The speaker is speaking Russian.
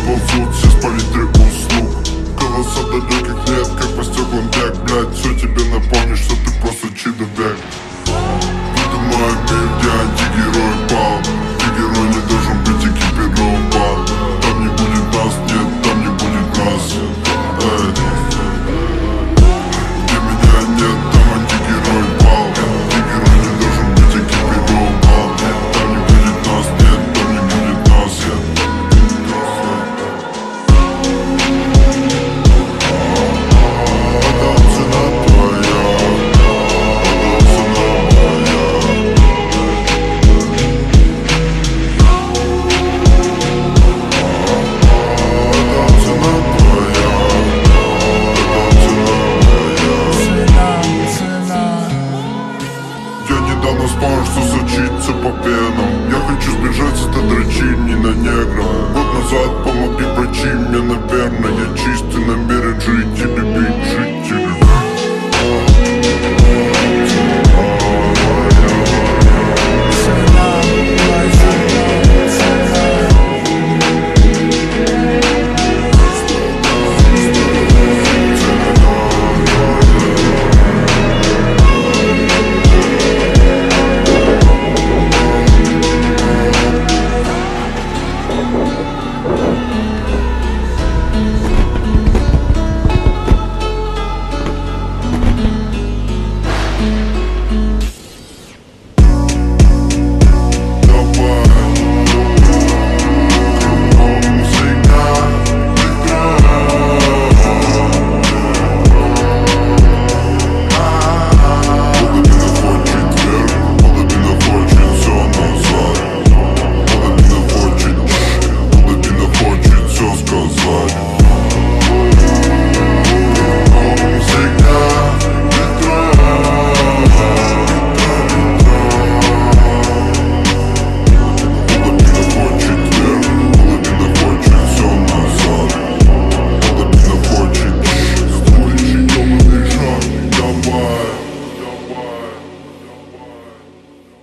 ползут, все спалить 3 услуг. Голоса далеких нет, как по стеклам бег, блядь. Все тебе напомнишь, что ты просто чидо-бег. Придумаю мир, где антигерой пал, где герой не должен быть экипирован. Там не будет нас, нет, там не будет нас. Где меня нет, там антигерой пал, где герой не должен быть экипирован. Там не будет нас, нет, там не будет нас. Это цена твоя, это цена моя. Это цена твоя, это цена моя. Я недавно спал, что сочится по венам. Я хочу сбежать с этой дрочильни на негров. Год назад помогли врачи мне, наверное. Я чистый намерен жить и любить, жить и любить. Сказать.